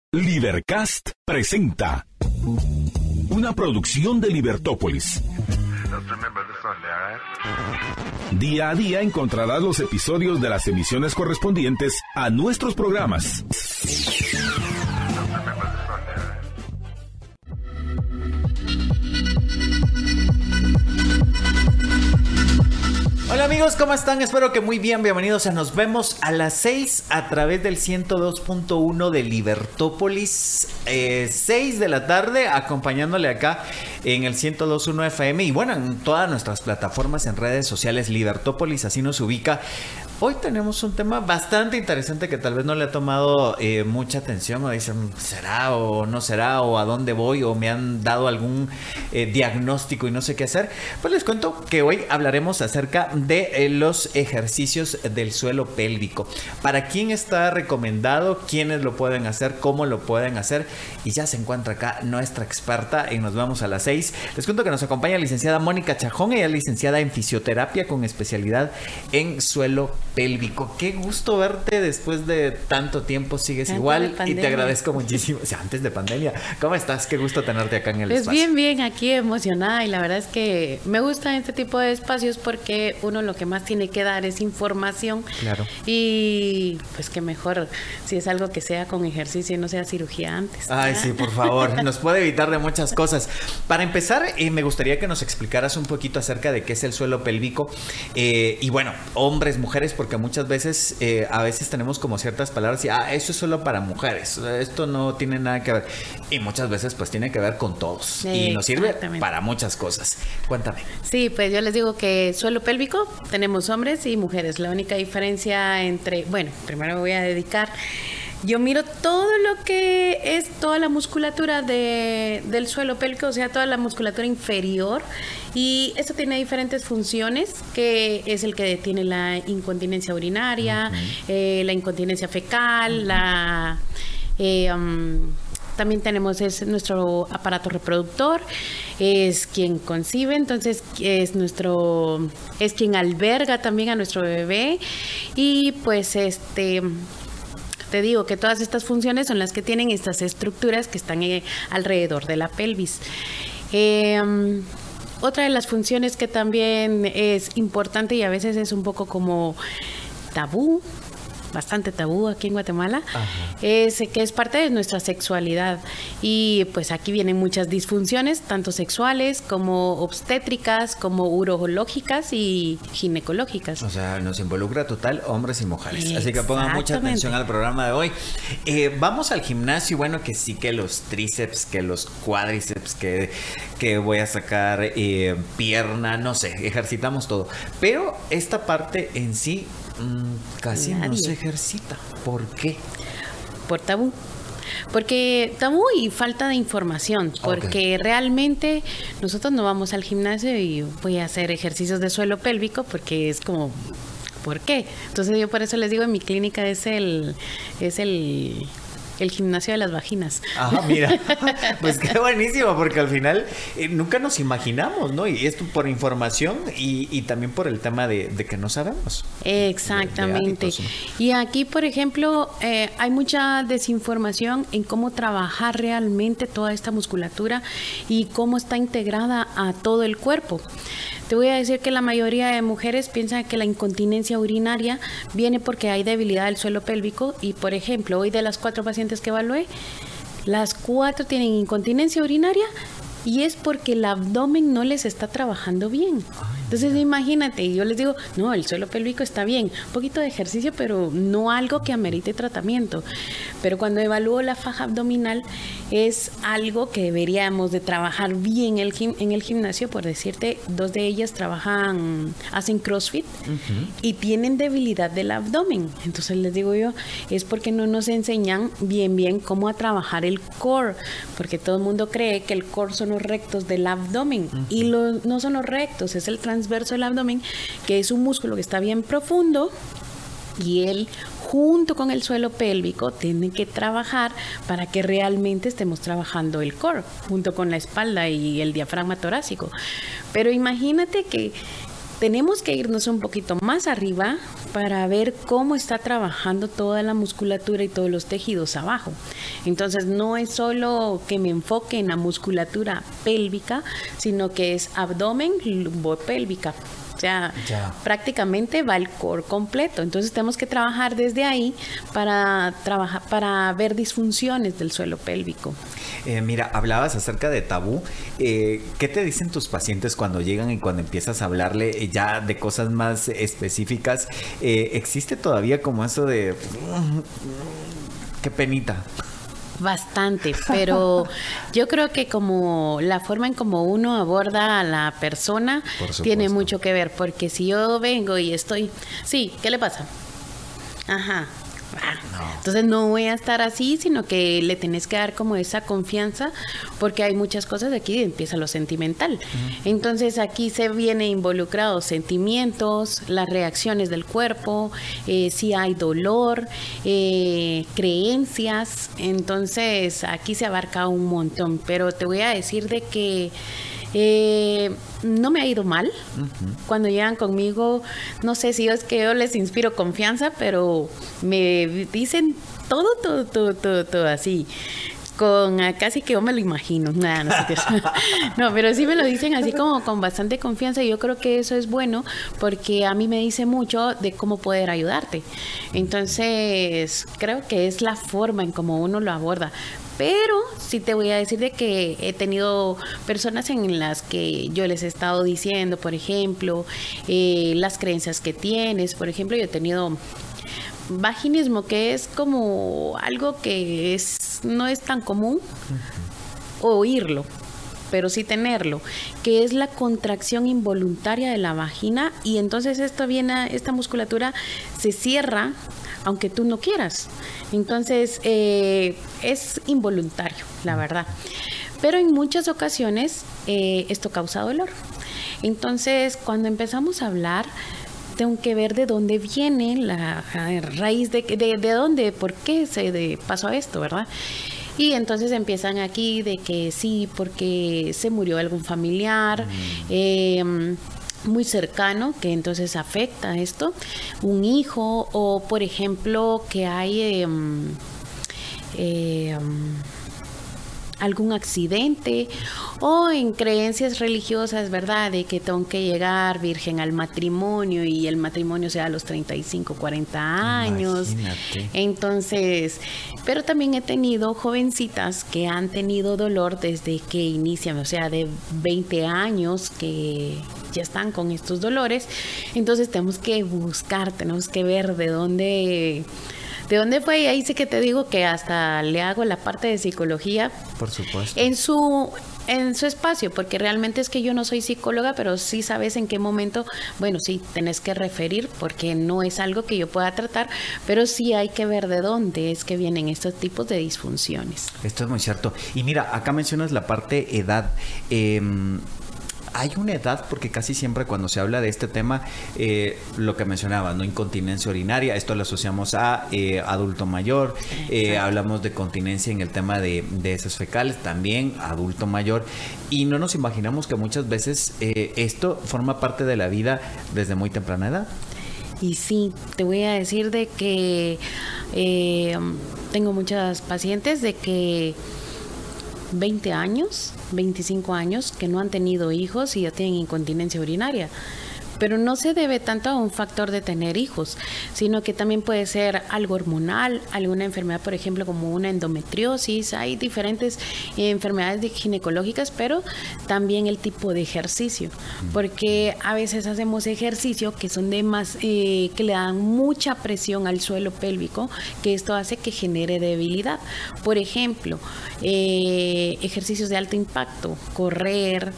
Libercast presenta una producción de Libertópolis. Día a día encontrarás los episodios de las emisiones correspondientes a nuestros programas. Hola amigos, ¿cómo están? Espero que muy bien, bienvenidos a Nos Vemos a las 6 a través del 102.1 de Libertópolis, 6 de la tarde, acompañándole acá en el 102.1 FM y bueno, en todas nuestras plataformas en redes sociales, Libertópolis, así nos ubica. Hoy tenemos un tema bastante interesante que tal vez no le ha tomado mucha atención o dicen, ¿será o no será? ¿O a dónde voy? ¿O me han dado algún diagnóstico y no sé qué hacer? Pues les cuento que hoy hablaremos acerca de los ejercicios del suelo pélvico. ¿Para quién está recomendado? ¿Quiénes lo pueden hacer? ¿Cómo lo pueden hacer? Y ya se encuentra acá nuestra experta y Nos Vamos a las 6. Les cuento que nos acompaña la licenciada Mónica Chajón. Ella es licenciada en fisioterapia con especialidad en suelo pélvico. Qué gusto verte después de tanto tiempo, sigues antes igual y te agradezco muchísimo. O sea, antes de pandemia. ¿Cómo estás? Qué gusto tenerte acá en el espacio. Bien, aquí emocionada y la verdad es que me gusta este tipo de espacios porque uno lo que más tiene que dar es información. Claro. Y pues que mejor si es algo que sea con ejercicio y no sea cirugía antes. Ay, sí, por favor. Nos puede evitar de muchas cosas. Para empezar, me gustaría que nos explicaras un poquito acerca de qué es el suelo pélvico. Y bueno, hombres, mujeres, porque muchas veces, a veces tenemos como ciertas palabras y, eso es solo para mujeres, esto no tiene nada que ver. Y muchas veces pues tiene que ver con todos. Y nos sirve para muchas cosas. Cuéntame. Sí, pues yo les digo que suelo pélvico tenemos hombres y mujeres. La única diferencia entre, bueno, primero me voy a dedicar. Yo miro todo lo que es toda la musculatura del suelo pélvico, o sea, toda la musculatura inferior. Y esto tiene diferentes funciones, que es el que detiene la incontinencia urinaria, la incontinencia fecal, también tenemos nuestro aparato reproductor, es quien concibe, entonces es quien alberga también a nuestro bebé. Y pues te digo que todas estas funciones son las que tienen estas estructuras que están alrededor de la pelvis. Otra de las funciones que también es importante y a veces es un poco como tabú, bastante tabú aquí en Guatemala, es que es parte de nuestra sexualidad. Y pues aquí vienen muchas disfunciones, tanto sexuales como obstétricas, como urológicas y ginecológicas. O sea, nos involucra total hombres y mujeres. Así que pongan mucha atención al programa de hoy. Vamos al gimnasio, bueno, que sí, que los tríceps, que los cuádriceps, que voy a sacar pierna, no sé, ejercitamos todo. Pero esta parte en sí casi no se ejercita. ¿Por qué? Por tabú. Porque tabú y falta de información, porque realmente nosotros no vamos al gimnasio y voy a hacer ejercicios de suelo pélvico porque es como, ¿por qué? Entonces yo por eso les digo, en mi clínica es el gimnasio de las vaginas. Ajá, mira, pues qué buenísimo, porque al final nunca nos imaginamos, ¿no? Y esto por información y también por el tema de que no sabemos. Exactamente. De y aquí, por ejemplo, hay mucha desinformación en cómo trabajar realmente toda esta musculatura y cómo está integrada a todo el cuerpo. Te voy a decir que la mayoría de mujeres piensan que la incontinencia urinaria viene porque hay debilidad del suelo pélvico y, por ejemplo, hoy de las 4 pacientes que evalué, las 4 tienen incontinencia urinaria y es porque el abdomen no les está trabajando bien. Entonces imagínate, yo les digo, no, el suelo pélvico está bien, un poquito de ejercicio, pero no algo que amerite tratamiento. Pero cuando evalúo la faja abdominal, es algo que deberíamos de trabajar bien en el gimnasio. Por decirte, 2 de ellas hacen CrossFit y tienen debilidad del abdomen. Entonces les digo yo, es porque no nos enseñan bien cómo a trabajar el core, porque todo el mundo cree que el core son los rectos del abdomen y no son los rectos, es el transverso del abdomen, que es un músculo que está bien profundo y él junto con el suelo pélvico tienen que trabajar para que realmente estemos trabajando el core junto con la espalda y el diafragma torácico. Pero imagínate que tenemos que irnos un poquito más arriba para ver cómo está trabajando toda la musculatura y todos los tejidos abajo. Entonces no es solo que me enfoque en la musculatura pélvica, sino que es abdomen, lumbopélvica. O sea, prácticamente va el core completo. Entonces tenemos que trabajar desde ahí para ver disfunciones del suelo pélvico. Mira, hablabas acerca de tabú. ¿Qué te dicen tus pacientes cuando llegan y cuando empiezas a hablarle ya de cosas más específicas? ¿Existe todavía como eso de qué penita? Bastante, pero yo creo que como la forma en como uno aborda a la persona tiene mucho que ver, porque si yo vengo y estoy, sí, ¿qué le pasa? Ajá. No. Entonces no voy a estar así, sino que le tenés que dar como esa confianza, porque hay muchas cosas aquí, empieza lo sentimental. Entonces aquí se viene involucrados sentimientos, las reacciones del cuerpo, si hay dolor, creencias. Entonces aquí se abarca un montón, pero te voy a decir de que no me ha ido mal. Cuando llegan conmigo, no sé si es que yo les inspiro confianza, pero me dicen todo así, con casi que yo me lo imagino. No, pero sí me lo dicen así como con bastante confianza, y yo creo que eso es bueno, porque a mí me dice mucho de cómo poder ayudarte. Entonces creo que es la forma en cómo uno lo aborda. Pero sí te voy a decir de que he tenido personas en las que yo les he estado diciendo, por ejemplo, las creencias que tienes. Por ejemplo, yo he tenido vaginismo, que es como algo que no es tan común oírlo, pero sí tenerlo, que es la contracción involuntaria de la vagina, y entonces esta musculatura se cierra aunque tú no quieras. Entonces es involuntario, la verdad. Pero en muchas ocasiones esto causa dolor. Entonces cuando empezamos a hablar, tengo que ver de dónde viene la raíz, de dónde, por qué pasó esto, ¿verdad? Y entonces empiezan aquí de que sí, porque se murió algún familiar, muy cercano, que entonces afecta esto, un hijo, o por ejemplo que hay algún accidente, o en creencias religiosas, ¿verdad? De que tengo que llegar virgen al matrimonio, y el matrimonio sea a los 35, 40 años. Imagínate. Entonces, pero también he tenido jovencitas que han tenido dolor desde que inician, o sea, de 20 años que ya están con estos dolores. Entonces tenemos que buscar, tenemos que ver de dónde fue, y ahí sí que te digo que hasta le hago la parte de psicología. Por supuesto. En su espacio, porque realmente es que yo no soy psicóloga, pero sí sabes en qué momento, bueno, sí, tenés que referir, porque no es algo que yo pueda tratar, pero sí hay que ver de dónde es que vienen estos tipos de disfunciones. Esto es muy cierto. Y mira, acá mencionas la parte edad. Hay una edad, porque casi siempre cuando se habla de este tema, lo que mencionaba, ¿no? Incontinencia urinaria, esto lo asociamos a adulto mayor. Hablamos de continencia en el tema de heces fecales, también adulto mayor. Y no nos imaginamos que muchas veces esto forma parte de la vida desde muy temprana edad. Y sí, te voy a decir de que tengo muchas pacientes de que 20 años, 25 años, que no han tenido hijos y ya tienen incontinencia urinaria. Pero no se debe tanto a un factor de tener hijos, sino que también puede ser algo hormonal, alguna enfermedad, por ejemplo, como una endometriosis. Hay diferentes enfermedades ginecológicas, pero también el tipo de ejercicio, porque a veces hacemos ejercicio que son que le dan mucha presión al suelo pélvico, que esto hace que genere debilidad. Por ejemplo, ejercicios de alto impacto, correr,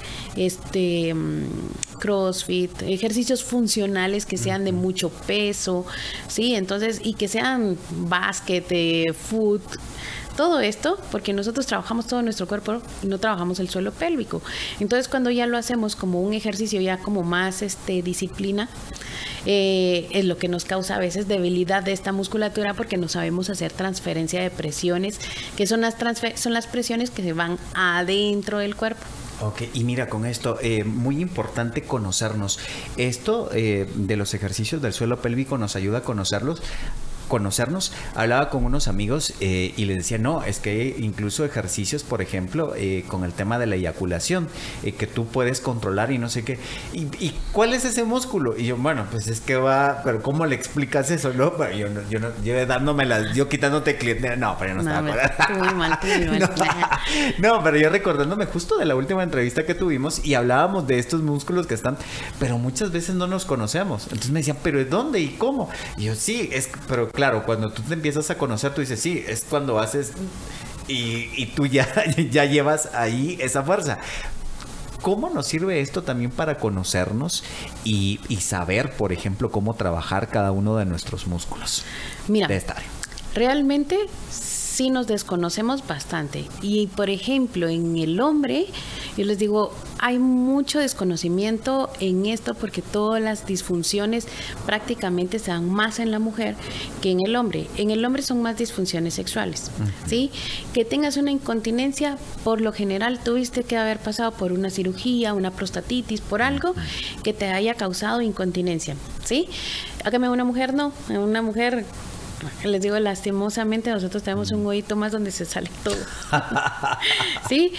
CrossFit, ejercicios funcionales que sean de mucho peso, ¿sí? Entonces, y que sean básquet, foot, todo esto, porque nosotros trabajamos todo nuestro cuerpo y no trabajamos el suelo pélvico. Entonces, cuando ya lo hacemos como un ejercicio ya como más disciplina, es lo que nos causa a veces debilidad de esta musculatura, porque no sabemos hacer transferencia de presiones, que son las presiones que se van adentro del cuerpo. Ok, y mira, con esto, muy importante conocernos. Esto de los ejercicios del suelo pélvico nos ayuda a conocernos. Hablaba con unos amigos y les decía, no, es que hay incluso ejercicios, por ejemplo, con el tema de la eyaculación, que tú puedes controlar y no sé qué. ¿Y cuál es ese músculo? Y yo, bueno, pues es que va, pero ¿cómo le explicas eso? No, pero yo dándomelas, yo quitándote cliente. No, pero yo no estaba acordando. Muy mal. No, pero yo recordándome justo de la última entrevista que tuvimos y hablábamos de estos músculos que están, pero muchas veces no nos conocemos. Entonces me decían, ¿pero de dónde y cómo? Y yo, sí, pero claro, cuando tú te empiezas a conocer, tú dices, sí, es cuando haces y tú ya llevas ahí esa fuerza. ¿Cómo nos sirve esto también para conocernos y saber, por ejemplo, cómo trabajar cada uno de nuestros músculos? Mira, de esta área? Realmente sí nos desconocemos bastante. Y, por ejemplo, en el hombre, yo les digo, hay mucho desconocimiento en esto porque todas las disfunciones prácticamente se dan más en la mujer que en el hombre. En el hombre son más disfunciones sexuales, ¿sí? Que tengas una incontinencia, por lo general tuviste que haber pasado por una cirugía, una prostatitis, por algo que te haya causado incontinencia, ¿sí? Hágame una mujer, no. Una mujer... Les digo, lastimosamente nosotros tenemos un hoyito más donde se sale todo. ¿Sí?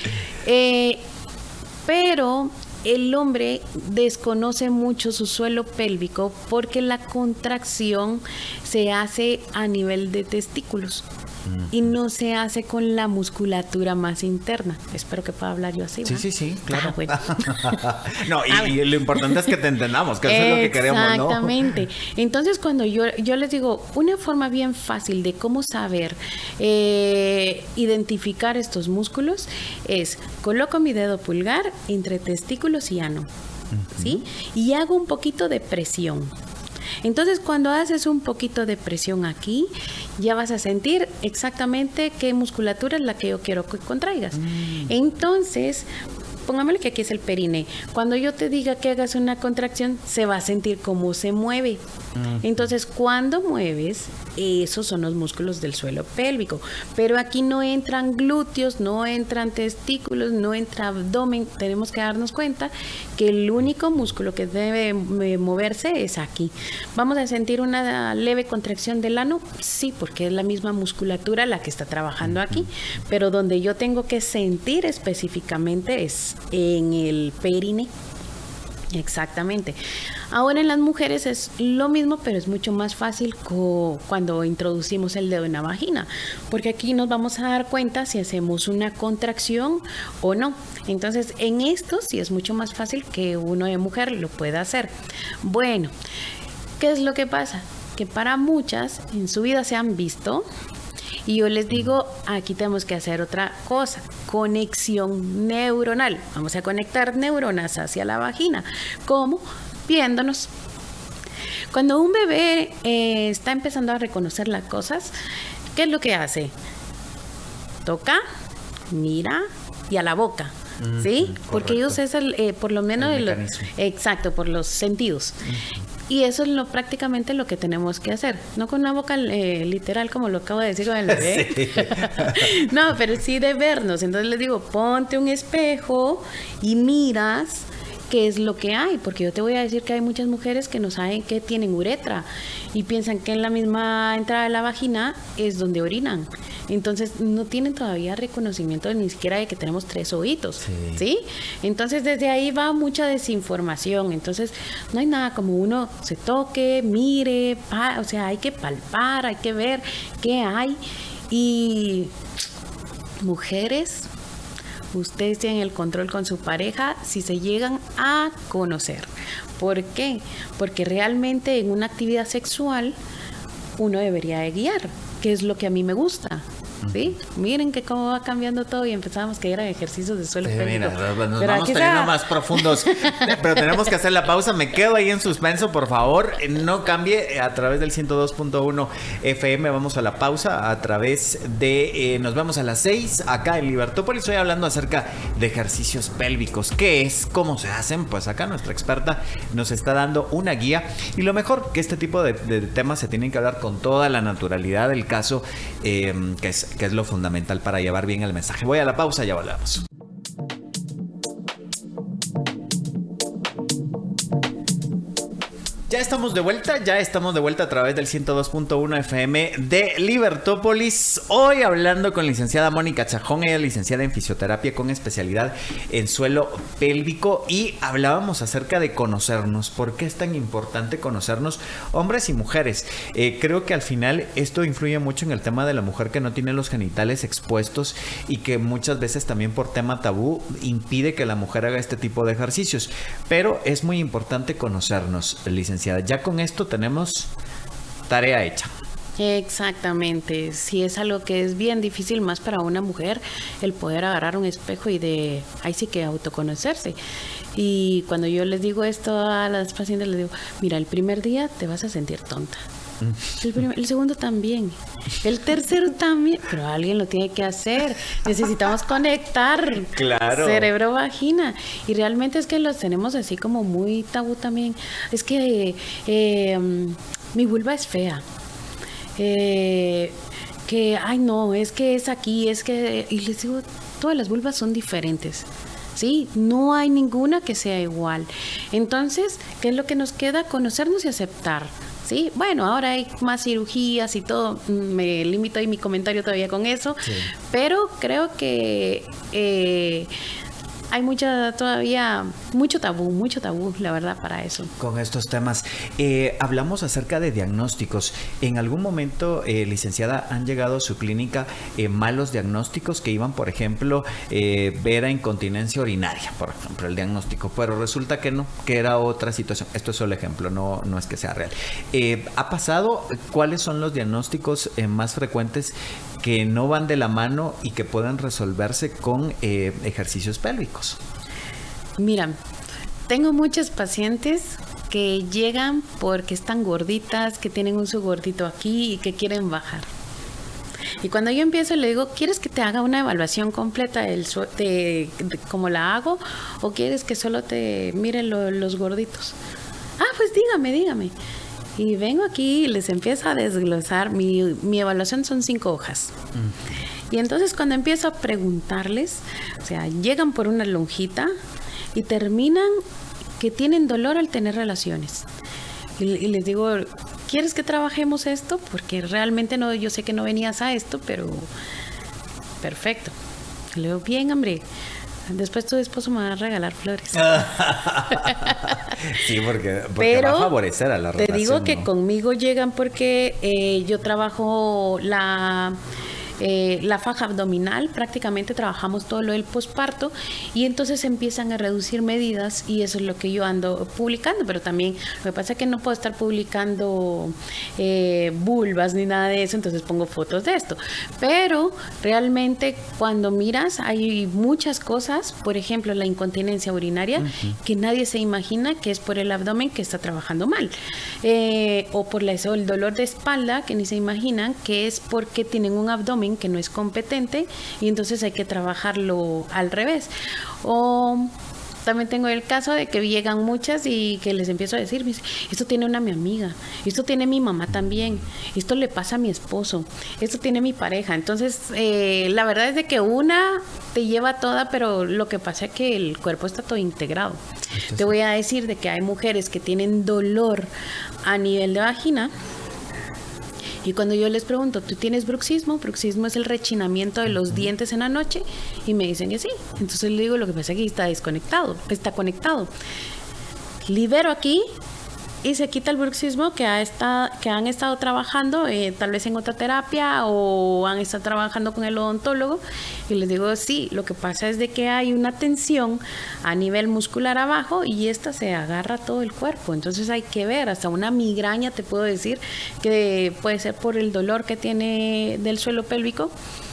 Pero el hombre desconoce mucho su suelo pélvico porque la contracción se hace a nivel de testículos y no se hace con la musculatura más interna. Espero que pueda hablar yo así, ¿verdad? Sí, claro. Bueno. No, y lo importante es que te entendamos, que eso es lo que queremos, ¿no? Exactamente. Entonces, cuando yo les digo, una forma bien fácil de cómo saber identificar estos músculos es, coloco mi dedo pulgar entre testículos y ano, ¿sí? Y hago un poquito de presión. Entonces, cuando haces un poquito de presión aquí, ya vas a sentir exactamente qué musculatura es la que yo quiero que contraigas. Entonces, pongámosle que aquí es el perine. Cuando yo te diga que hagas una contracción, se va a sentir cómo se mueve. Entonces, cuando mueves, esos son los músculos del suelo pélvico. Pero aquí no entran glúteos, no entran testículos, no entra abdomen. Tenemos que darnos cuenta que el único músculo que debe moverse es aquí. ¿Vamos a sentir una leve contracción del ano? Sí, porque es la misma musculatura la que está trabajando aquí. Pero donde yo tengo que sentir específicamente es en el perine. Exactamente. Ahora en las mujeres es lo mismo, pero es mucho más fácil cuando introducimos el dedo en la vagina, porque aquí nos vamos a dar cuenta si hacemos una contracción o no. Entonces, en esto sí es mucho más fácil que uno de mujer lo pueda hacer. Bueno, ¿qué es lo que pasa? Que para muchas en su vida se han visto. Y yo les digo, aquí tenemos que hacer otra cosa, conexión neuronal. Vamos a conectar neuronas hacia la vagina. ¿Cómo? Viéndonos. Cuando un bebé está empezando a reconocer las cosas, ¿qué es lo que hace? Toca, mira y a la boca. ¿Sí? Correcto. Porque ellos es por lo menos exacto, por los sentidos. Y eso es prácticamente lo que tenemos que hacer. No con una boca literal, como lo acabo de decir con el bebé. Sí. No, pero sí de vernos. Entonces les digo, ponte un espejo y miras qué es lo que hay. Porque yo te voy a decir que hay muchas mujeres que no saben que tienen uretra y piensan que en la misma entrada de la vagina es donde orinan. Entonces no tienen todavía reconocimiento ni siquiera de que tenemos 3 ojitos, ¿sí? Entonces desde ahí va mucha desinformación. Entonces no hay nada como uno se toque, mire, o sea, hay que palpar, hay que ver qué hay. Y mujeres, ustedes tienen el control con su pareja si se llegan a conocer. ¿Por qué? Porque realmente en una actividad sexual uno debería de guiar, que es lo que a mí me gusta. ¿Sí? Miren que cómo va cambiando todo y empezamos que eran ejercicios de suelo pélvico. Mira, nos vamos teniendo más profundos, pero tenemos que hacer la pausa. Me quedo ahí en suspenso, por favor, no cambie. A través del 102.1 FM vamos a la pausa, a través de nos vemos a las 6 acá en Libertópolis. Estoy hablando acerca de ejercicios pélvicos. ¿Qué es? ¿Cómo se hacen? Pues acá nuestra experta nos está dando una guía, y lo mejor, que este tipo de temas se tienen que hablar con toda la naturalidad del caso, que es lo fundamental para llevar bien el mensaje. Voy a la pausa, ya volvemos. estamos de vuelta a través del 102.1 FM de Libertópolis. Hoy hablando con licenciada Mónica Chajón, ella es licenciada en fisioterapia con especialidad en suelo pélvico, y hablábamos acerca de conocernos. ¿Por qué es tan importante conocernos, hombres y mujeres? Creo que al final esto influye mucho en el tema de la mujer que no tiene los genitales expuestos y que muchas veces también por tema tabú impide que la mujer haga este tipo de ejercicios. Pero es muy importante conocernos, licenciada. Ya con esto tenemos tarea hecha. Exactamente, sí, es algo que es bien difícil más para una mujer, el poder agarrar un espejo y ahí sí que autoconocerse. Y cuando yo les digo esto a las pacientes, les digo, mira, el primer día te vas a sentir tonta. El segundo también, el tercero también, pero alguien lo tiene que hacer. Necesitamos conectar, claro, cerebro-vagina, y realmente es que los tenemos así como muy tabú también. Es que mi vulva es fea, que ay no, es que es aquí, es que, y les digo, todas las vulvas son diferentes. Sí, no hay ninguna que sea igual. Entonces, ¿qué es lo que nos queda? Conocernos y aceptar. Sí, bueno, ahora hay más cirugías y todo, me limito ahí mi comentario todavía con eso, sí. Pero creo que hay todavía mucho tabú, la verdad, para eso. Con estos temas, hablamos acerca de diagnósticos. En algún momento, licenciada, han llegado a su clínica malos diagnósticos que iban, por ejemplo, ver a incontinencia urinaria, por ejemplo, el diagnóstico, pero resulta que no, que era otra situación. Esto es solo ejemplo, no es que sea real. ¿Ha pasado? ¿Cuáles son los diagnósticos más frecuentes que no van de la mano y que pueden resolverse con ejercicios pélvicos? Mira, tengo muchas pacientes que llegan porque están gorditas, que tienen un subgordito aquí y que quieren bajar. Y cuando yo empiezo le digo, ¿quieres que te haga una evaluación completa de cómo la hago? ¿O quieres que solo te mire los gorditos? Ah, pues dígame. Y vengo aquí y les empiezo a desglosar. Mi evaluación son 5 hojas. Y entonces cuando empiezo a preguntarles, o sea, llegan por una lonjita y terminan que tienen dolor al tener relaciones. Y les digo, ¿quieres que trabajemos esto? Porque realmente no, yo sé que no venías a esto, pero perfecto. Le digo, bien, hombre. Después tu esposo me va a regalar flores. Sí, porque va a favorecer a la relación. Te digo que conmigo llegan porque yo trabajo la faja abdominal, prácticamente trabajamos todo lo del posparto, y entonces empiezan a reducir medidas, y eso es lo que yo ando publicando. Pero también lo que pasa es que no puedo estar publicando vulvas ni nada de eso, entonces pongo fotos de esto. Pero realmente cuando miras hay muchas cosas, por ejemplo la incontinencia urinaria, que nadie se imagina que es por el abdomen que está trabajando mal, o por el dolor de espalda, que ni se imaginan que es porque tienen un abdomen que no es competente, y entonces hay que trabajarlo al revés. O también tengo el caso de que llegan muchas y que les empiezo a decir, esto tiene mi amiga, esto tiene mi mamá también, esto le pasa a mi esposo, esto tiene mi pareja. Entonces la verdad es de que una te lleva toda, pero lo que pasa es que el cuerpo está todo integrado. Entonces, te voy a decir de que hay mujeres que tienen dolor a nivel de vagina. Y cuando yo les pregunto, ¿tú tienes bruxismo? Bruxismo es el rechinamiento de los dientes en la noche. Y me dicen que sí. Entonces le digo, lo que pasa es que está conectado. Libero aquí y se quita el bruxismo que han estado trabajando, tal vez en otra terapia, o han estado trabajando con el odontólogo. Y les digo, sí, lo que pasa es de que hay una tensión a nivel muscular abajo y esta se agarra todo el cuerpo. Entonces hay que ver, hasta una migraña te puedo decir que puede ser por el dolor que tiene del suelo pélvico.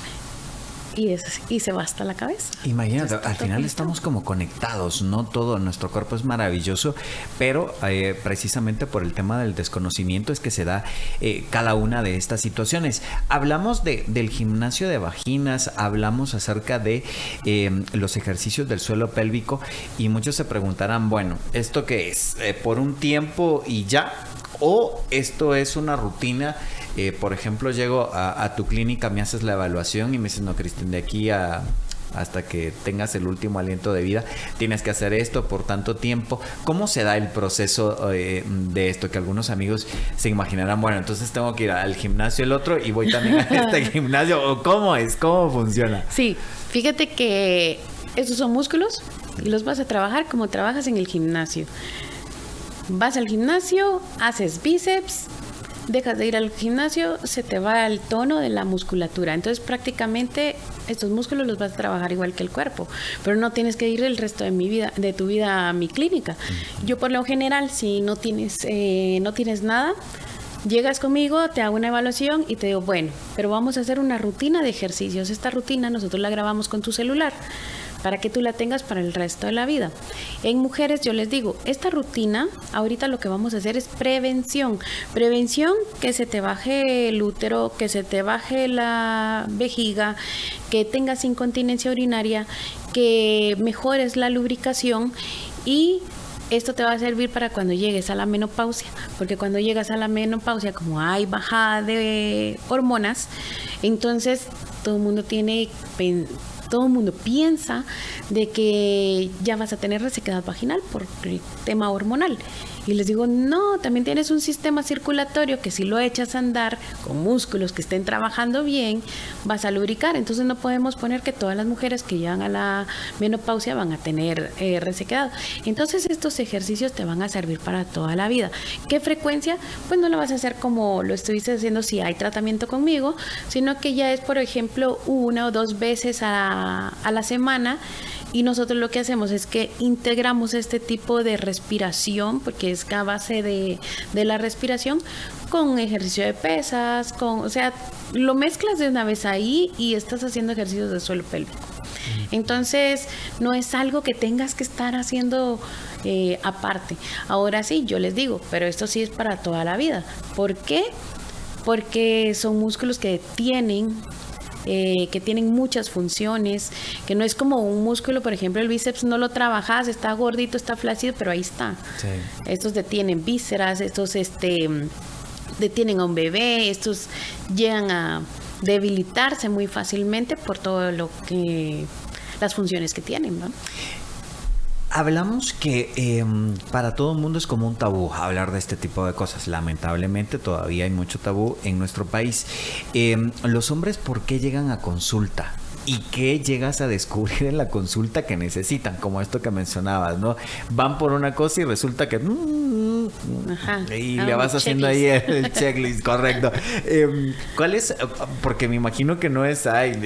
Y se va hasta la cabeza. Imagínate, al final estamos como conectados, ¿no? Todo nuestro cuerpo es maravilloso, pero precisamente por el tema del desconocimiento es que se da cada una de estas situaciones. Hablamos del gimnasio de vaginas, hablamos acerca de los ejercicios del suelo pélvico, y muchos se preguntarán, bueno, ¿esto qué es? ¿Por un tiempo y ya? ¿O esto es una rutina? Por ejemplo, llego a tu clínica, me haces la evaluación y me dices, no, Cristian, de aquí a hasta que tengas el último aliento de vida, tienes que hacer esto por tanto tiempo. ¿Cómo se da el proceso de esto? Que algunos amigos se imaginarán, bueno, entonces tengo que ir al gimnasio el otro y voy también a este gimnasio. ¿O cómo es? ¿Cómo funciona? Sí, fíjate que estos son músculos y los vas a trabajar como trabajas en el gimnasio. Vas al gimnasio, haces bíceps, dejas de ir al gimnasio, se te va el tono de la musculatura. Entonces prácticamente estos músculos los vas a trabajar igual que el cuerpo, pero no tienes que ir el resto de tu vida a mi clínica. Yo por lo general, si no tienes nada, llegas conmigo, te hago una evaluación y te digo, bueno, pero vamos a hacer una rutina de ejercicios. Esta rutina nosotros la grabamos con tu celular para que tú la tengas para el resto de la vida. En mujeres yo les digo, esta rutina, ahorita lo que vamos a hacer es prevención. Prevención, que se te baje el útero, que se te baje la vejiga, que tengas incontinencia urinaria, que mejores la lubricación y esto te va a servir para cuando llegues a la menopausia, porque cuando llegas a la menopausia, como hay bajada de hormonas, entonces todo el mundo piensa de que ya vas a tener resequedad vaginal por el tema hormonal. Y les digo, no, también tienes un sistema circulatorio que si lo echas a andar con músculos que estén trabajando bien, vas a lubricar. Entonces no podemos poner que todas las mujeres que llegan a la menopausia van a tener resequedad. Entonces estos ejercicios te van a servir para toda la vida. ¿Qué frecuencia? Pues no lo vas a hacer como lo estuviste haciendo si hay tratamiento conmigo, sino que ya es, por ejemplo, 1 o 2 veces a la semana. Y nosotros lo que hacemos es que integramos este tipo de respiración, porque es a base de la respiración, con ejercicio de pesas, o sea, lo mezclas de una vez ahí y estás haciendo ejercicios de suelo pélvico. Entonces, no es algo que tengas que estar haciendo aparte. Ahora sí, yo les digo, pero esto sí es para toda la vida. ¿Por qué? Porque son músculos que tienen muchas funciones, que no es como un músculo, por ejemplo, el bíceps no lo trabajas, está gordito, está flácido, pero ahí está. Sí. Estos detienen vísceras, estos detienen a un bebé, estos llegan a debilitarse muy fácilmente por todo las funciones que tienen, ¿no? Hablamos que para todo el mundo es como un tabú hablar de este tipo de cosas. Lamentablemente todavía hay mucho tabú en nuestro país. Los hombres, ¿por qué llegan a consulta? ¿Y qué llegas a descubrir en la consulta que necesitan? Como esto que mencionabas, ¿no? Van por una cosa y resulta que... y le vas haciendo ahí el checklist, correcto. ¿Cuál es? Porque me imagino que no es...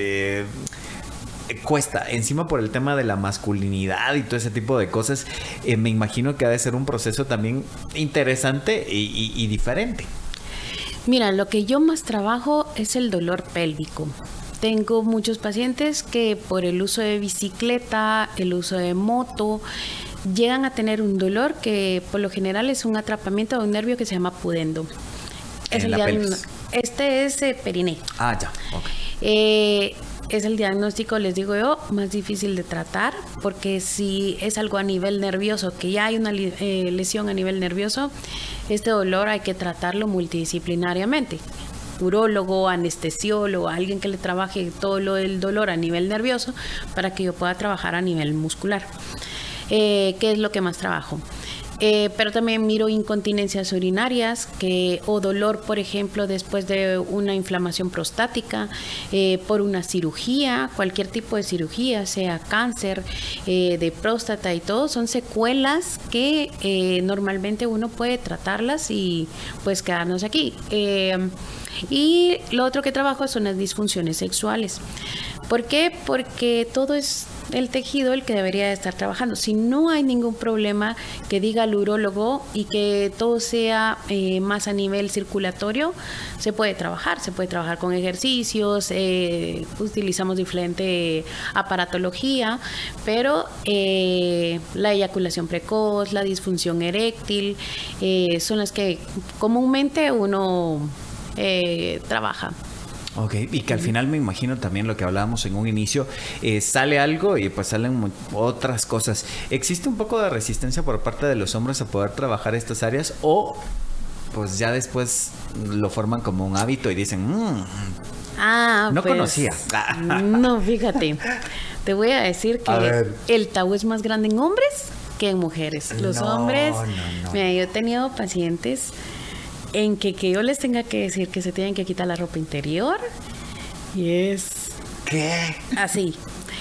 cuesta, encima por el tema de la masculinidad y todo ese tipo de cosas, me imagino que ha de ser un proceso también interesante y diferente. Mira, lo que yo más trabajo es el dolor pélvico. Tengo muchos pacientes que por el uso de bicicleta, el uso de moto, llegan a tener un dolor que por lo general es un atrapamiento de un nervio que se llama pudendo. Este es perineo. Ah, ya, ok. Es el diagnóstico, les digo yo, más difícil de tratar, porque si es algo a nivel nervioso, que ya hay una lesión a nivel nervioso, este dolor hay que tratarlo multidisciplinariamente. Urólogo, anestesiólogo, alguien que le trabaje todo lo del dolor a nivel nervioso para que yo pueda trabajar a nivel muscular. ¿Qué es lo que más trabajo? Pero también miro incontinencias urinarias o dolor, por ejemplo, después de una inflamación prostática, por una cirugía, cualquier tipo de cirugía, sea cáncer de próstata y todo, son secuelas que normalmente uno puede tratarlas y pues quedarnos aquí. Y lo otro que trabajo son las disfunciones sexuales. ¿Por qué? Porque todo es el tejido el que debería estar trabajando. Si no hay ningún problema que diga el urólogo y que todo sea más a nivel circulatorio, se puede trabajar con ejercicios, utilizamos diferente aparatología, pero la eyaculación precoz, la disfunción eréctil, son las que comúnmente uno trabaja. Ok, y que al final me imagino también lo que hablábamos en un inicio, sale algo y pues salen otras cosas. ¿Existe un poco de resistencia por parte de los hombres a poder trabajar estas áreas o pues ya después lo forman como un hábito y dicen, no pues, conocía? No, fíjate. Te voy a decir que el tabú es más grande en hombres que en mujeres. Los hombres, mira, yo he tenido pacientes en que yo les tenga que decir que se tienen que quitar la ropa interior y es... ¿Qué? Así.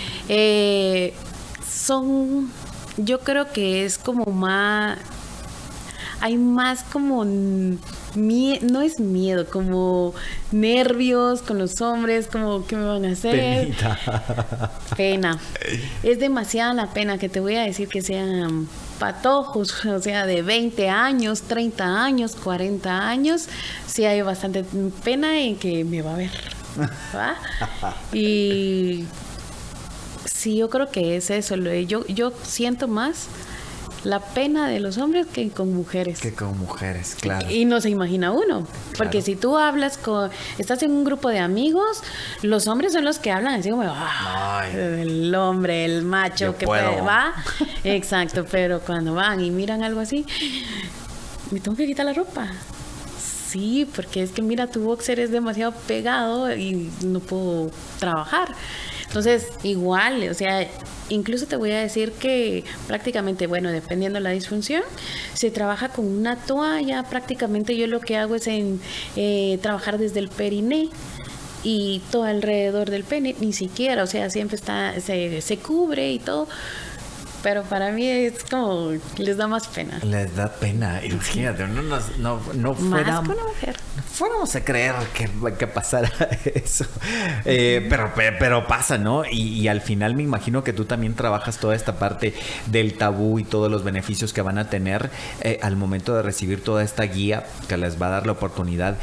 Yo creo que es como más... Hay más como... no es miedo, como nervios con los hombres, como ¿qué me van a hacer? Penita. Pena. Es demasiada la pena que te voy a decir que sean patojos, o sea, de 20 años, 30 años, 40 años. Sí hay bastante pena en que me va a ver. ¿Va? Y sí, yo creo que es eso. Yo siento más la pena de los hombres que con mujeres. Que con mujeres, claro. Y no se imagina uno. Porque si tú estás en un grupo de amigos, los hombres son los que hablan así como, el hombre, el macho que va. Exacto, pero cuando van y miran algo así, me tengo que quitar la ropa. Sí, porque es que mira, tu boxer es demasiado pegado y no puedo trabajar. Entonces, igual, o sea, incluso te voy a decir que prácticamente, bueno, dependiendo de la disfunción, se trabaja con una toalla. Prácticamente yo lo que hago es trabajar desde el periné y todo alrededor del pene, ni siquiera, o sea, siempre se cubre y todo. Pero para mí es como, les da más pena. Les da pena. Imagínate, no fuéramos a creer que pasara eso. Pero pasa, ¿no? Y al final me imagino que tú también trabajas toda esta parte del tabú y todos los beneficios que van a tener al momento de recibir toda esta guía que les va a dar la oportunidad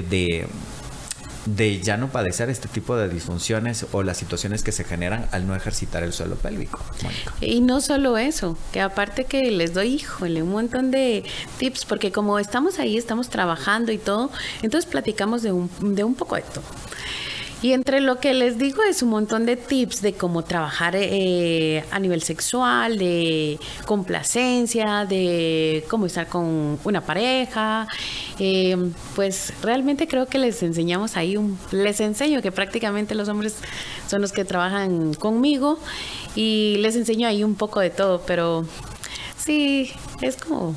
de ya no padecer este tipo de disfunciones o las situaciones que se generan al no ejercitar el suelo pélvico, Mónica. Y no solo eso, que aparte que les doy, un montón de tips, porque como estamos ahí, estamos trabajando y todo, entonces platicamos de un poco de todo. Y entre lo que les digo es un montón de tips de cómo trabajar a nivel sexual, de complacencia, de cómo estar con una pareja. Pues realmente creo que les enseñamos ahí, les enseño que prácticamente los hombres son los que trabajan conmigo y les enseño ahí un poco de todo, pero sí, es como...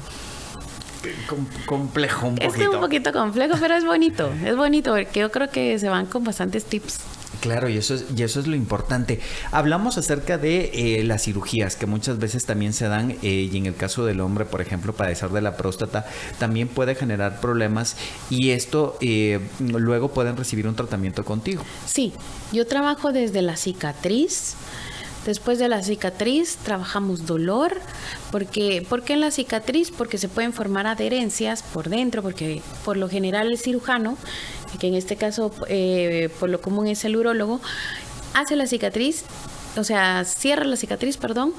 complejo un poquito. Es un poquito complejo, pero es bonito porque yo creo que se van con bastantes tips. Claro, y eso es lo importante. Hablamos acerca de las cirugías que muchas veces también se dan y en el caso del hombre, por ejemplo, padecer de la próstata también puede generar problemas y esto luego pueden recibir un tratamiento contigo. Sí, yo trabajo desde la cicatriz. Después de la cicatriz trabajamos dolor. ¿Por qué en la cicatriz? Porque se pueden formar adherencias por dentro, porque por lo general el cirujano, que en este caso por lo común es el urólogo, hace la cicatriz, o sea, cierra la cicatriz,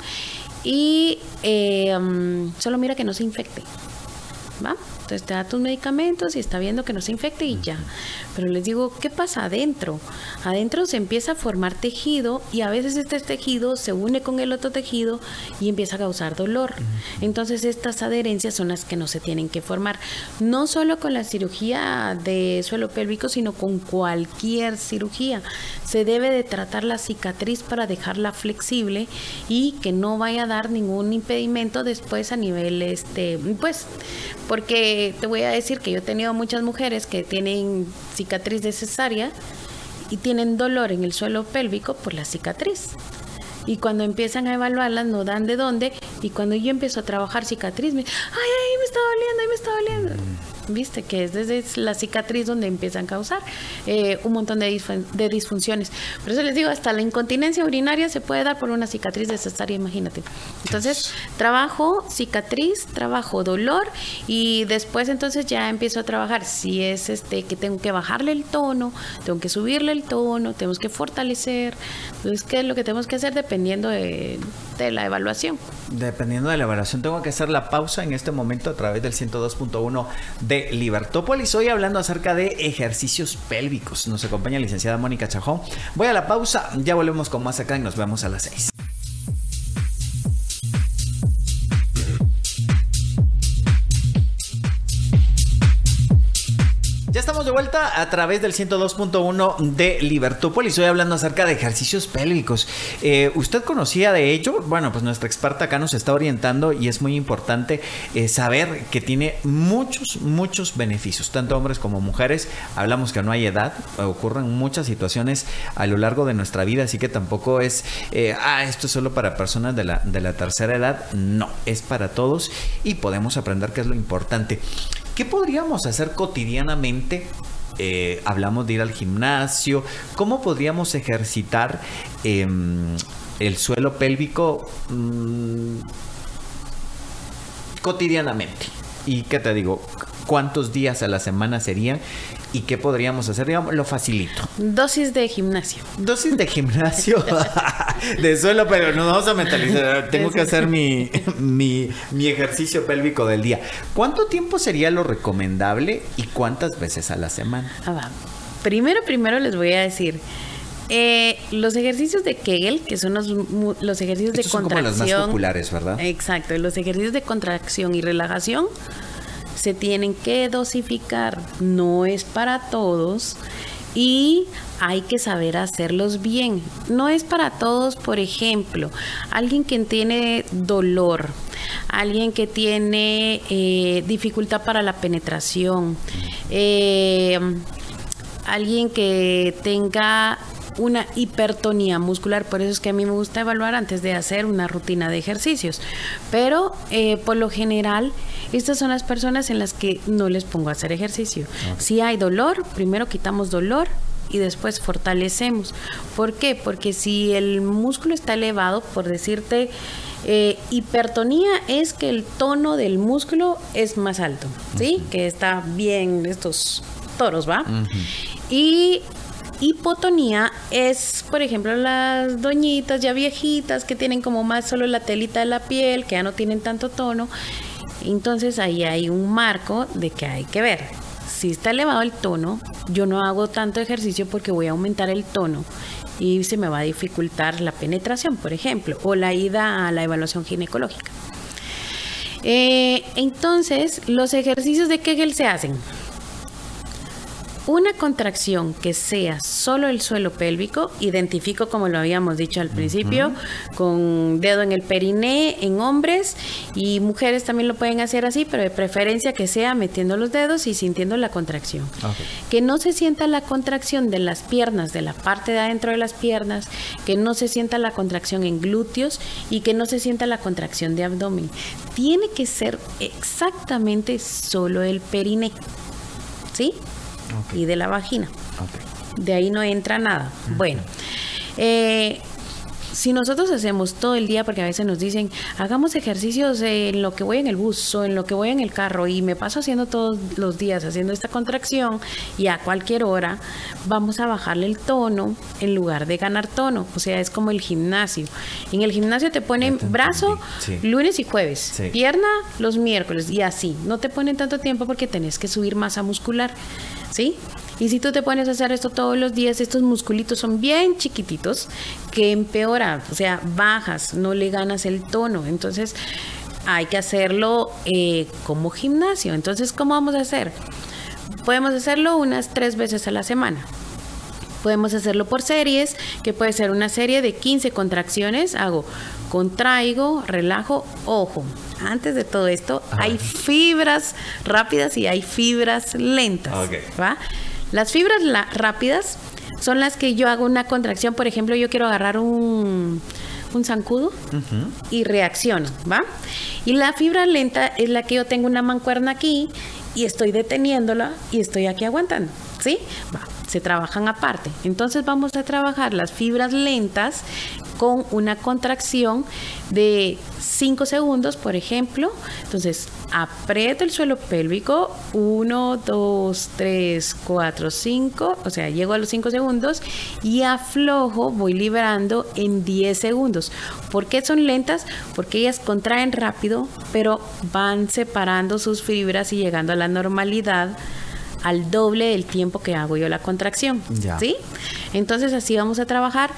y solo mira que no se infecte. ¿Va? Entonces te da tus medicamentos y está viendo que no se infecte y ya. Pero les digo, ¿qué pasa adentro? Adentro se empieza a formar tejido y a veces este tejido se une con el otro tejido y empieza a causar dolor. Entonces estas adherencias son las que no se tienen que formar. No solo con la cirugía de suelo pélvico, sino con cualquier cirugía. Se debe de tratar la cicatriz para dejarla flexible y que no vaya a dar ningún impedimento después a nivel pues, porque te voy a decir que yo he tenido muchas mujeres que tienen cicatriz de cesárea y tienen dolor en el suelo pélvico por la cicatriz. Y cuando empiezan a evaluarlas no dan de dónde, y cuando yo empiezo a trabajar cicatriz, me está doliendo. Viste que es desde la cicatriz donde empiezan a causar un montón de disfunciones. Por eso les digo, hasta la incontinencia urinaria se puede dar por una cicatriz de cesárea, imagínate. Entonces, trabajo cicatriz, trabajo dolor, y después entonces ya empiezo a trabajar. Si es que tengo que bajarle el tono, tengo que subirle el tono, tenemos que fortalecer. Entonces, ¿qué es lo que tenemos que hacer dependiendo de la evaluación? Dependiendo de la evaluación, tengo que hacer la pausa en este momento a través del 102.1 de Libertópolis. Hoy hablando acerca de ejercicios pélvicos. Nos acompaña la licenciada Mónica Chajón. Voy a la pausa, ya volvemos con más acá y nos vemos a las 6. Ya estamos de vuelta vuelta a través del 102.1 de Libertópolis. Estoy hablando acerca de ejercicios pélvicos. ¿Usted conocía de ello? Bueno, pues nuestra experta acá nos está orientando y es muy importante saber que tiene muchos beneficios, tanto hombres como mujeres. Hablamos que no hay edad, ocurren muchas situaciones a lo largo de nuestra vida, así que tampoco es, esto es solo para personas de la tercera edad. No, es para todos y podemos aprender qué es lo importante. ¿Qué podríamos hacer cotidianamente? Hablamos de ir al gimnasio. ¿Cómo podríamos ejercitar el suelo pélvico cotidianamente? ¿Y qué te digo? ¿Cuántos días a la semana serían? ¿Y qué podríamos hacer? Digamos, lo facilito. Dosis de gimnasio. Dosis de gimnasio de suelo, pero nos vamos a mentalizar. Tengo que hacer mi ejercicio pélvico del día. ¿Cuánto tiempo sería lo recomendable y cuántas veces a la semana? Primero les voy a decir. Los ejercicios de Kegel, que son los ejercicios de contracción. Son como los más populares, ¿verdad? Exacto, los ejercicios de contracción y relajación se tienen que dosificar, no es para todos y hay que saber hacerlos bien. No es para todos, por ejemplo, alguien que tiene dolor, alguien que tiene dificultad para la penetración, alguien que tenga una hipertonía muscular. Por eso es que a mí me gusta evaluar antes de hacer una rutina de ejercicios, pero por lo general estas son las personas en las que no les pongo a hacer ejercicio. Si hay dolor, primero quitamos dolor y después fortalecemos. ¿Por qué? Porque si el músculo está elevado, por decirte, hipertonía es que el tono del músculo es más alto, ¿sí? Que está bien estos toros, ¿va? Y hipotonía es, por ejemplo, las doñitas ya viejitas que tienen como más solo la telita de la piel, que ya no tienen tanto tono. Entonces ahí hay un marco de que hay que ver. Si está elevado el tono, yo no hago tanto ejercicio porque voy a aumentar el tono y se me va a dificultar la penetración, por ejemplo, o la ida a la evaluación ginecológica. Entonces, los ejercicios de Kegel se hacen. Una contracción que sea solo el suelo pélvico, identifico como lo habíamos dicho al principio, con dedo en el periné en hombres, y mujeres también lo pueden hacer así, pero de preferencia que sea metiendo los dedos y sintiendo la contracción. Que no se sienta la contracción de las piernas, de la parte de adentro de las piernas, que no se sienta la contracción en glúteos y que no se sienta la contracción de abdomen. Tiene que ser exactamente solo el periné, ¿sí? Y de la vagina. De ahí no entra nada. Bueno, si nosotros hacemos todo el día, porque a veces nos dicen, hagamos ejercicios en lo que voy en el bus o en lo que voy en el carro, y me paso haciendo todos los días, haciendo esta contracción, y a cualquier hora vamos a bajarle el tono en lugar de ganar tono. O sea, es como el gimnasio. En el gimnasio te ponen brazo lunes y jueves, pierna los miércoles, y así. No te ponen tanto tiempo porque tenés que subir masa muscular, ¿sí? Y si tú te pones a hacer esto todos los días, estos musculitos son bien chiquititos que empeoran, o sea, bajas, no le ganas el tono. Entonces hay que hacerlo como gimnasio. Entonces, ¿cómo vamos a hacer? Podemos hacerlo unas 3 veces a la semana. Podemos hacerlo por series, que puede ser una serie de 15 contracciones. Contraigo, relajo, ojo. Antes de todo esto, hay fibras rápidas y hay fibras lentas. ¿Va? Las fibras rápidas son las que yo hago una contracción. Por ejemplo, yo quiero agarrar un zancudo y reacciono, ¿va? Y la fibra lenta es la que yo tengo una mancuerna aquí y estoy deteniéndola y estoy aquí aguantando, ¿sí? Va. Se trabajan aparte. Entonces vamos a trabajar las fibras lentas con una contracción de 5 segundos, por ejemplo. Entonces, aprieto el suelo pélvico, 1, 2, 3, 4, 5, o sea, llego a los 5 segundos y aflojo, voy liberando en 10 segundos. ¿Por qué son lentas? Porque ellas contraen rápido, pero van separando sus fibras y llegando a la normalidad al doble del tiempo que hago yo la contracción, ¿sí? Entonces así vamos a trabajar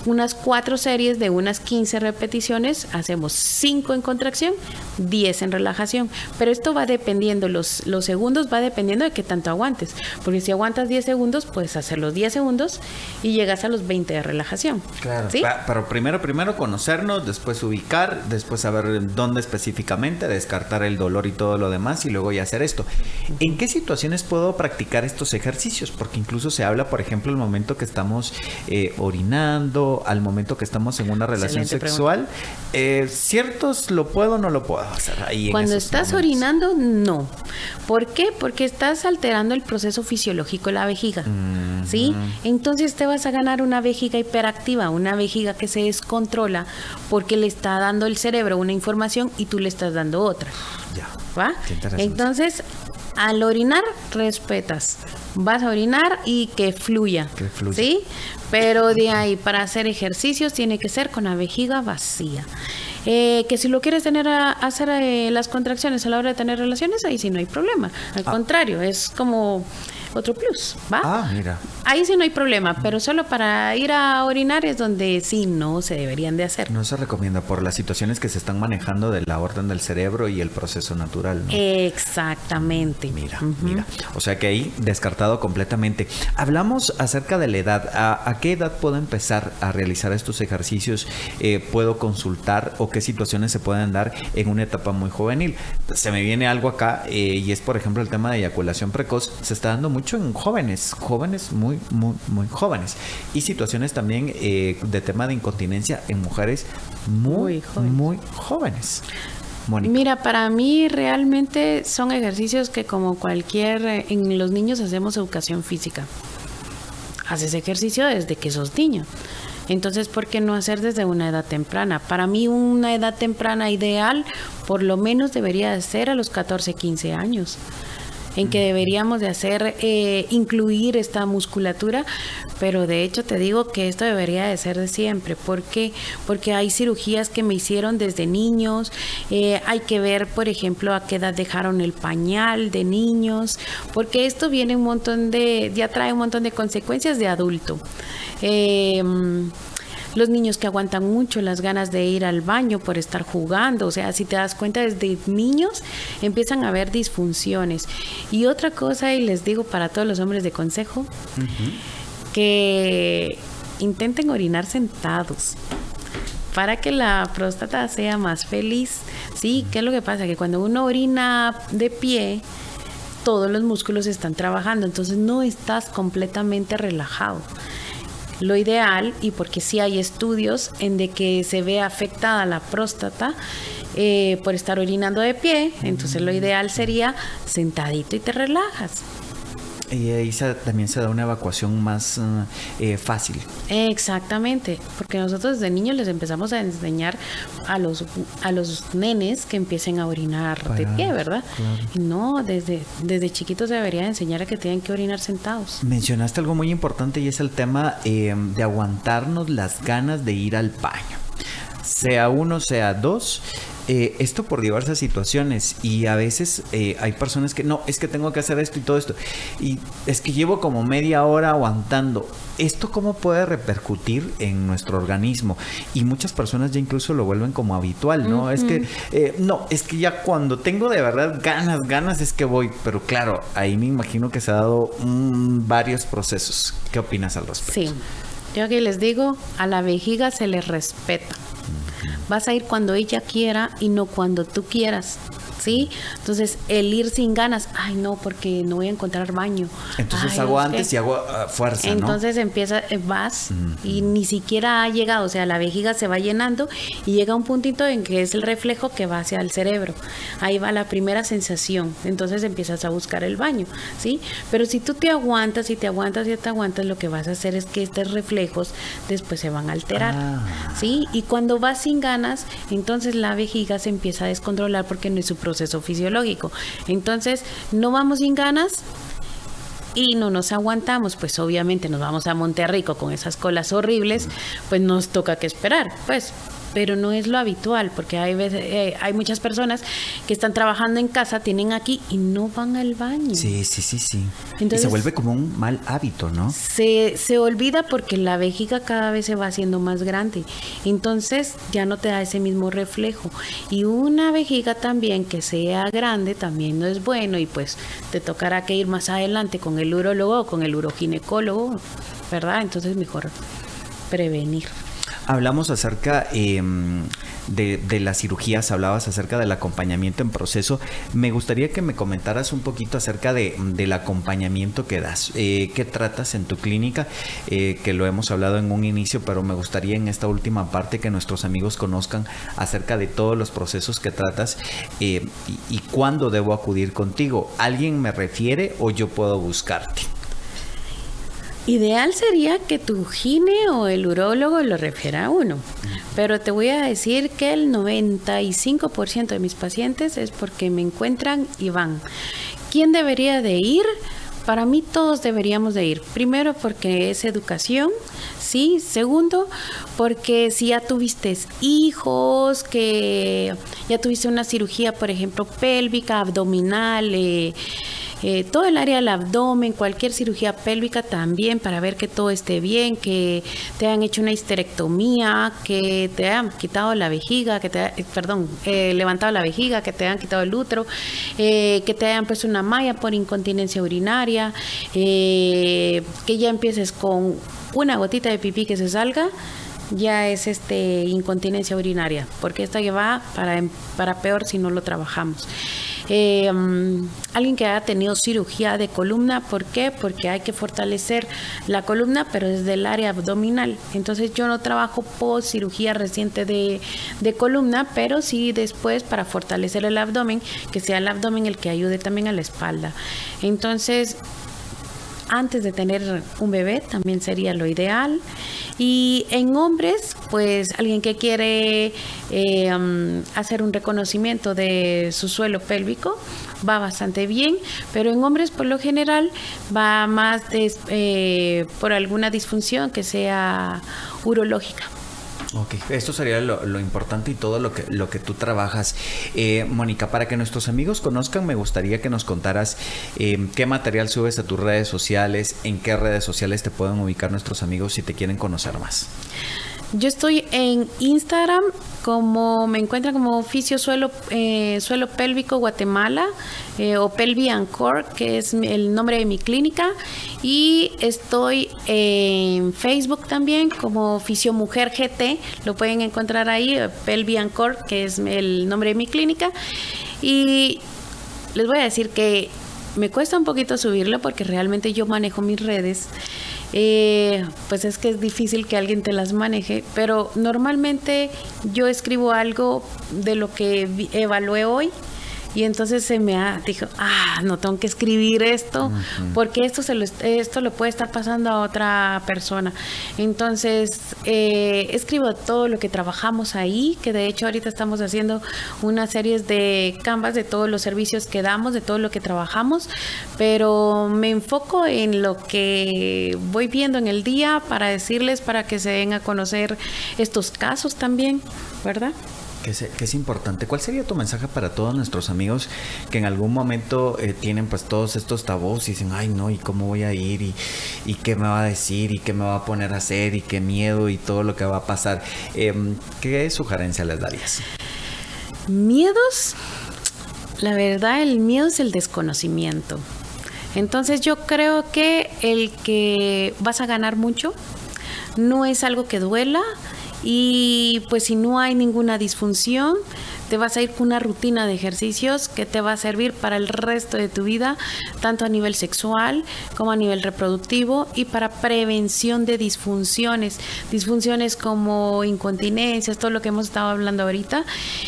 unas 4 series de unas 15 repeticiones, hacemos 5 en contracción, 10 en relajación. Pero esto va dependiendo, los segundos va dependiendo de qué tanto aguantes. Porque si aguantas 10 segundos, puedes hacer los 10 segundos y llegas a los 20 de relajación. Claro, ¿sí? Pero primero conocernos, después ubicar, después saber dónde específicamente, descartar el dolor y todo lo demás y luego ya hacer esto. ¿En qué situaciones puedo practicar estos ejercicios? Porque incluso se habla, por ejemplo, el momento que estamos orinando, al momento que estamos en una relación sexual. ¿Ciertos lo puedo o no lo puedo hacer ahí? Cuando estás orinando, no. ¿Por qué? Porque estás alterando el proceso fisiológico de la vejiga. ¿Sí? Entonces te vas a ganar una vejiga hiperactiva, una vejiga que se descontrola porque le está dando el cerebro una información y tú le estás dando otra. Ya. ¿Va? Entonces, al orinar, respetas. Vas a orinar y que fluya. ¿Sí? Pero de ahí, para hacer ejercicios, tiene que ser con la vejiga vacía. Que si lo quieres hacer las contracciones a la hora de tener relaciones, ahí sí no hay problema. Al contrario, es como otro plus, ¿va? Mira. Ahí sí no hay problema, pero solo para ir a orinar es donde sí no se deberían de hacer. No se recomienda por las situaciones que se están manejando de la orden del cerebro y el proceso natural, ¿no? Exactamente. Mira. O sea que ahí descartado completamente. Hablamos acerca de la edad. ¿A qué edad puedo empezar a realizar estos ejercicios? ¿Puedo consultar o qué situaciones se pueden dar en una etapa muy juvenil? Se me viene algo acá y es, por ejemplo, el tema de eyaculación precoz. Se está dando mucho en jóvenes muy jóvenes, y situaciones también de tema de incontinencia en mujeres muy jóvenes. Mónica. Mira, para mí realmente son ejercicios que como en los niños hacemos educación física. Haces ejercicio desde que sos niño. Entonces, ¿por qué no hacer desde una edad temprana? Para mí una edad temprana ideal por lo menos debería de ser a los 14, 15 años. En que deberíamos de hacer, incluir esta musculatura, pero de hecho te digo que esto debería de ser de siempre. ¿Por qué? Porque hay cirugías que me hicieron desde niños, hay que ver, por ejemplo, a qué edad dejaron el pañal de niños, porque esto viene ya trae un montón de consecuencias de adulto. Los niños que aguantan mucho las ganas de ir al baño por estar jugando, o sea, si te das cuenta, desde niños empiezan a haber disfunciones. Y otra cosa, y les digo para todos los hombres de consejo, que intenten orinar sentados para que la próstata sea más feliz. Sí, ¿qué es lo que pasa? Que cuando uno orina de pie, todos los músculos están trabajando, entonces no estás completamente relajado. Lo ideal, y porque sí hay estudios en de que se ve afectada la próstata por estar orinando de pie, entonces lo ideal sería sentadito y te relajas. Y ahí también se da una evacuación más fácil. Exactamente, porque nosotros desde niños les empezamos a enseñar a los nenes que empiecen a orinar de pie, ¿verdad? Claro. No, desde chiquitos se debería enseñar a que tienen que orinar sentados. Mencionaste algo muy importante y es el tema de aguantarnos las ganas de ir al baño. Sea uno, sea dos. Esto por diversas situaciones, y a veces hay personas que no, es que tengo que hacer esto y todo esto, y es que llevo como media hora aguantando. ¿Esto cómo puede repercutir en nuestro organismo? Y muchas personas ya incluso lo vuelven como habitual, ¿no? Es que es que ya cuando tengo de verdad ganas es que voy. Pero claro, ahí me imagino que se ha dado varios procesos. ¿Qué opinas al respecto? Sí, yo aquí les digo, a la vejiga se le respeta. Vas a ir cuando ella quiera y no cuando tú quieras, ¿sí? Entonces, el ir sin ganas, ay no, porque no voy a encontrar baño. Entonces hago antes y hago fuerza, ¿no? Entonces vas y ni siquiera ha llegado, o sea, la vejiga se va llenando y llega a un puntito en que es el reflejo que va hacia el cerebro. Ahí va la primera sensación, entonces empiezas a buscar el baño, ¿sí? Pero si tú te aguantas, lo que vas a hacer es que estos reflejos después se van a alterar, ¿sí? Y cuando vas sin ganas, entonces la vejiga se empieza a descontrolar porque no es su proceso fisiológico. Entonces, no vamos sin ganas y no nos aguantamos, pues obviamente nos vamos a Monterrico con esas colas horribles, pues nos toca que esperar, pues pero no es lo habitual, porque hay veces, hay muchas personas que están trabajando en casa, tienen aquí y no van al baño. Sí. Entonces, y se vuelve como un mal hábito, ¿no? Se olvida porque la vejiga cada vez se va haciendo más grande, entonces ya no te da ese mismo reflejo. Y una vejiga también que sea grande también no es bueno, y pues te tocará que ir más adelante con el urólogo o con el uroginecólogo, ¿verdad? Entonces mejor prevenir. Hablamos acerca de las cirugías, hablabas acerca del acompañamiento en proceso. Me gustaría que me comentaras un poquito acerca del acompañamiento que das. ¿Qué tratas en tu clínica? Que lo hemos hablado en un inicio, pero me gustaría en esta última parte que nuestros amigos conozcan acerca de todos los procesos que tratas y cuándo debo acudir contigo. ¿Alguien me refiere o yo puedo buscarte? Ideal sería que tu gine o el urólogo lo refiera a uno, pero te voy a decir que el 95% de mis pacientes es porque me encuentran y van. ¿Quién debería de ir? Para mí todos deberíamos de ir. Primero porque es educación, sí. Segundo porque si ya tuviste hijos, que ya tuviste una cirugía, por ejemplo, pélvica, abdominal, todo el área del abdomen, cualquier cirugía pélvica también, para ver que todo esté bien, que te hayan hecho una histerectomía, que te hayan quitado la vejiga, levantado la vejiga, que te hayan quitado el útero, que te hayan puesto una malla por incontinencia urinaria, que ya empieces con una gotita de pipí que se salga, ya es incontinencia urinaria, porque esta ya va para peor si no lo trabajamos. Alguien que haya tenido cirugía de columna, ¿por qué? Porque hay que fortalecer la columna, pero desde el área abdominal. Entonces yo no trabajo post cirugía reciente de columna, pero sí después para fortalecer el abdomen, que sea el abdomen el que ayude también a la espalda. Entonces, antes de tener un bebé también sería lo ideal. Y en hombres, pues alguien que quiere hacer un reconocimiento de su suelo pélvico va bastante bien, pero en hombres por lo general va más por alguna disfunción que sea urológica. Ok, esto sería lo importante y todo lo que tú trabajas. Mónica, para que nuestros amigos conozcan, me gustaría que nos contaras qué material subes a tus redes sociales, en qué redes sociales te pueden ubicar nuestros amigos si te quieren conocer más. Yo estoy en Instagram, me encuentran como Oficio Suelo Pélvico Guatemala, o Pelvi and Core, que es el nombre de mi clínica, y estoy en Facebook también como Oficio Mujer GT, lo pueden encontrar ahí, Pelvi and Core, que es el nombre de mi clínica. Y les voy a decir que me cuesta un poquito subirlo porque realmente yo manejo mis redes. Pues es que es difícil que alguien te las maneje, pero normalmente yo escribo algo de lo que evalué hoy y entonces dijo, no tengo que escribir esto, porque esto lo puede estar pasando a otra persona. Entonces escribo todo lo que trabajamos ahí, que de hecho ahorita estamos haciendo unas series de canvas de todos los servicios que damos, de todo lo que trabajamos, pero me enfoco en lo que voy viendo en el día para decirles, para que se den a conocer estos casos también, ¿verdad? Que es importante. ¿Cuál sería tu mensaje para todos nuestros amigos que en algún momento tienen pues todos estos tabús y dicen, ay no, ¿y cómo voy a ir? ¿Y qué me va a decir? ¿Y qué me va a poner a hacer? ¿Y qué miedo? ¿Y todo lo que va a pasar? ¿Qué sugerencia les darías? Miedos. La verdad, el miedo es el desconocimiento. Entonces yo creo que el que vas a ganar mucho no es algo que duela. Y pues si no hay ninguna disfunción, te vas a ir con una rutina de ejercicios que te va a servir para el resto de tu vida, tanto a nivel sexual como a nivel reproductivo, y para prevención de disfunciones como incontinencias, todo lo que hemos estado hablando ahorita.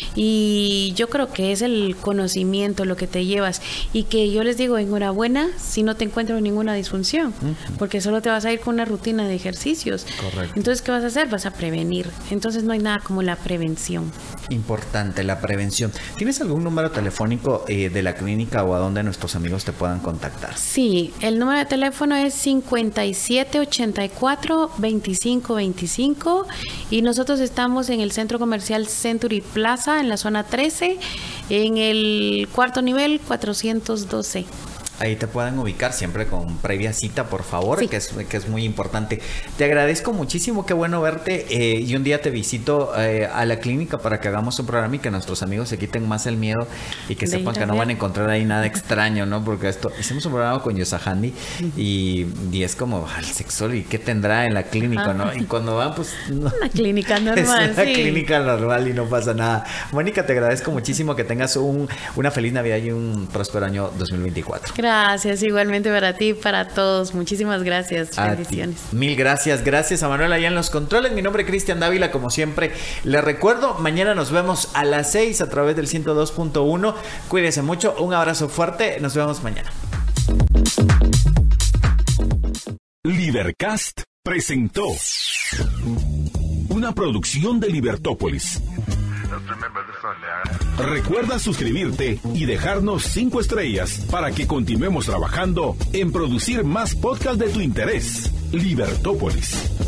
Y yo creo que es el conocimiento lo que te llevas, y que yo les digo, enhorabuena si no te encuentro ninguna disfunción, porque solo te vas a ir con una rutina de ejercicios. Correcto. Entonces, ¿qué vas a hacer? Vas a prevenir. Entonces no hay nada como la prevención. Importante, la la prevención. ¿Tienes algún número telefónico de la clínica o a donde nuestros amigos te puedan contactar? Sí, el número de teléfono es 5784-2525 y nosotros estamos en el Centro Comercial Century Plaza, en la zona 13, en el cuarto nivel 412. Ahí te pueden ubicar siempre con previa cita, por favor, sí. que es muy importante. Te agradezco muchísimo, qué bueno verte. Y un día te visito a la clínica para que hagamos un programa y que nuestros amigos se quiten más el miedo y que sepan que no van a encontrar ahí nada extraño, ¿no? Porque hicimos un programa con Yosahandi y es como el sexólogo, ¿y qué tendrá en la clínica, no? Y cuando van, pues no. Una clínica normal, es una clínica normal y no pasa nada. Mónica, te agradezco muchísimo, que tengas una feliz Navidad y un próspero año 2024. Gracias, igualmente para ti y para todos. Muchísimas gracias. Bendiciones. Mil gracias. Gracias a Manuel allá en los controles. Mi nombre es Cristian Dávila, como siempre. Les recuerdo, mañana nos vemos a las 6 a través del 102.1. Cuídense mucho. Un abrazo fuerte. Nos vemos mañana. Libercast presentó una producción de Libertópolis. Recuerda suscribirte y dejarnos 5 estrellas para que continuemos trabajando en producir más podcasts de tu interés. Libertópolis.